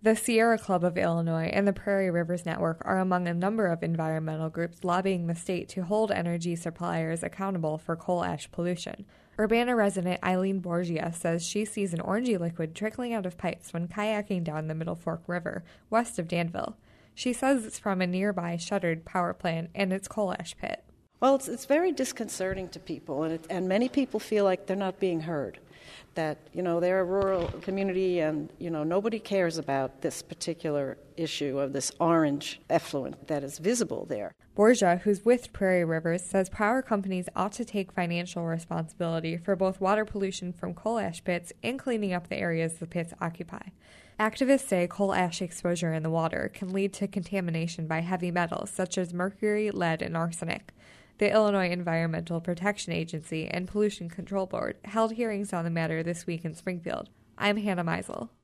The Sierra Club of Illinois and the Prairie Rivers Network are among a number of environmental groups lobbying the state to hold energy suppliers accountable for coal ash pollution. Urbana resident Eileen Borgia says she sees an orangey liquid trickling out of pipes when kayaking down the Middle Fork River, west of Danville. She says it's from a nearby shuttered power plant and its coal ash pit. Well, it's very disconcerting to people, and many people feel like they're not being heard. That, they're a rural community and, nobody cares about this particular issue of this orange effluent that is visible there. Borgia, who's with Prairie Rivers, says power companies ought to take financial responsibility for both water pollution from coal ash pits and cleaning up the areas the pits occupy. Activists say coal ash exposure in the water can lead to contamination by heavy metals such as mercury, lead, and arsenic. The Illinois Environmental Protection Agency and Pollution Control Board held hearings on the matter this week in Springfield. I'm Hannah Meisel.